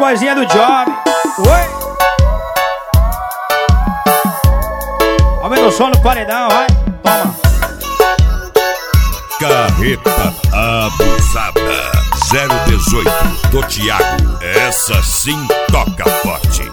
vozinha do Job. Oi. Aumenta o som no paredão, vai. Toma. Carreta abusada 018 do Thiago. Essa sim toca forte.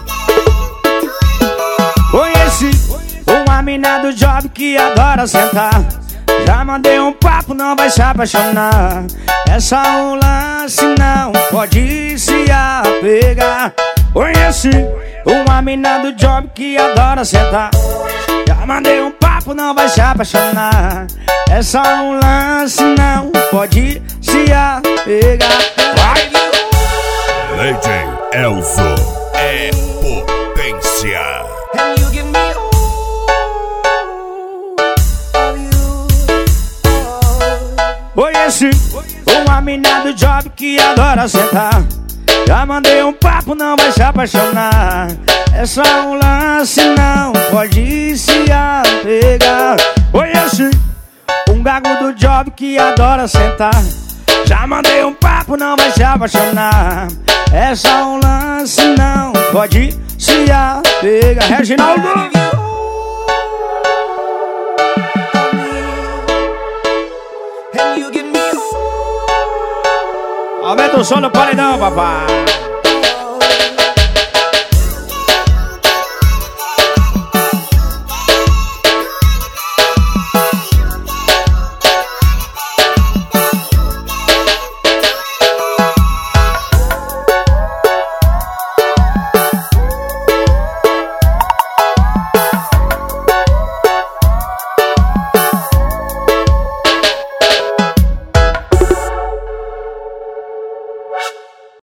Conheci uma mina do Job que adora sentar. Já mandei um papo, não vai se apaixonar. É só um lance, não pode se apegar. Conheci uma mina do Job que adora sentar. Já mandei um papo, não vai se apaixonar. É só um lance, não pode se apegar. Vai! Lady Elzo é potência. Conheci uma mina do Job que adora sentar. Já mandei um papo, não vai se apaixonar. É só um lance, não pode se apegar. Conheci um gago do Job que adora sentar. Já mandei um papo, não vai se apaixonar. É só um lance, não pode se apegar. Reginaldo! Aumenta o som no paredão, papai.